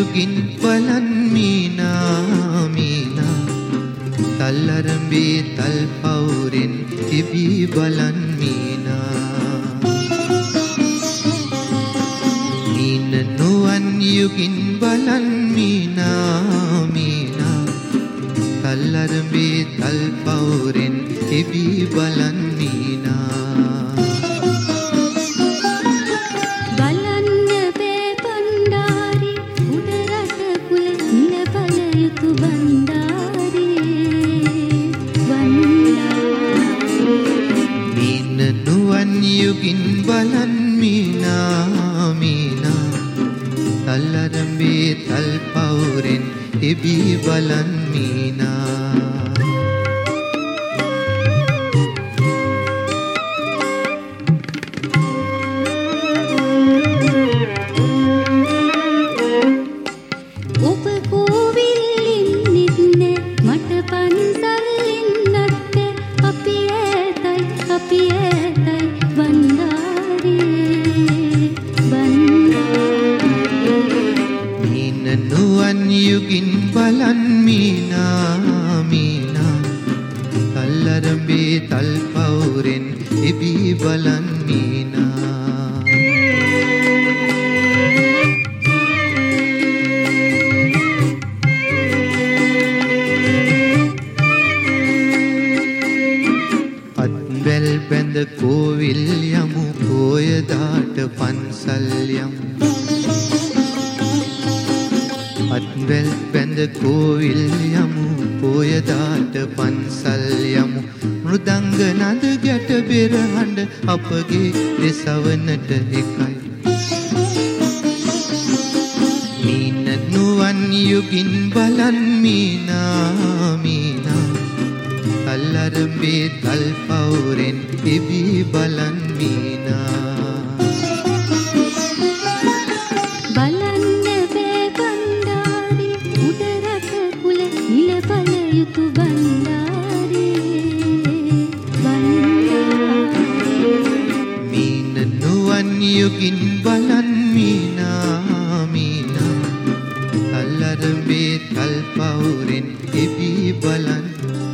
යුගින් බලන් මීනා මීනා තල්ලරඹේ තල් පවුරෙන් තිබී බලන් මීනා මීන නුවන් යුගින් බලන් මීනා මීනා තල්ලරඹේ තල් පවුරෙන් තිබී බලන් මීනා යුගින් බලන් මීනා මීනා තල්ලරඹේ තල් පවුරෙන් තිබී බලන් මීනා යුගින් බලන් මීනා මීනා තල්ලරඹේ තල් පවුරෙන් තිබී බලන් මීනා අත්වැල් බැඳ කෝවිල් යමු පෝයදාට පන්සල් යමු අත්වැල් බැඳ කෝවිල් යමු පෝයදාට පන්සල් යමු මෘදංග නද ගැට බෙරහඬ අපගේ දෙසවනට එකයි මීන නුවන් යුගින් බලන් මීනා මීනා තල්ලරඹේ තල් පවුරෙන් තිබී බලන් මීනා මීන නුවන් යුගින් බලන් මීනා මීනා තල්ලරඹේ තල් පවුරෙන් තිබී බලන්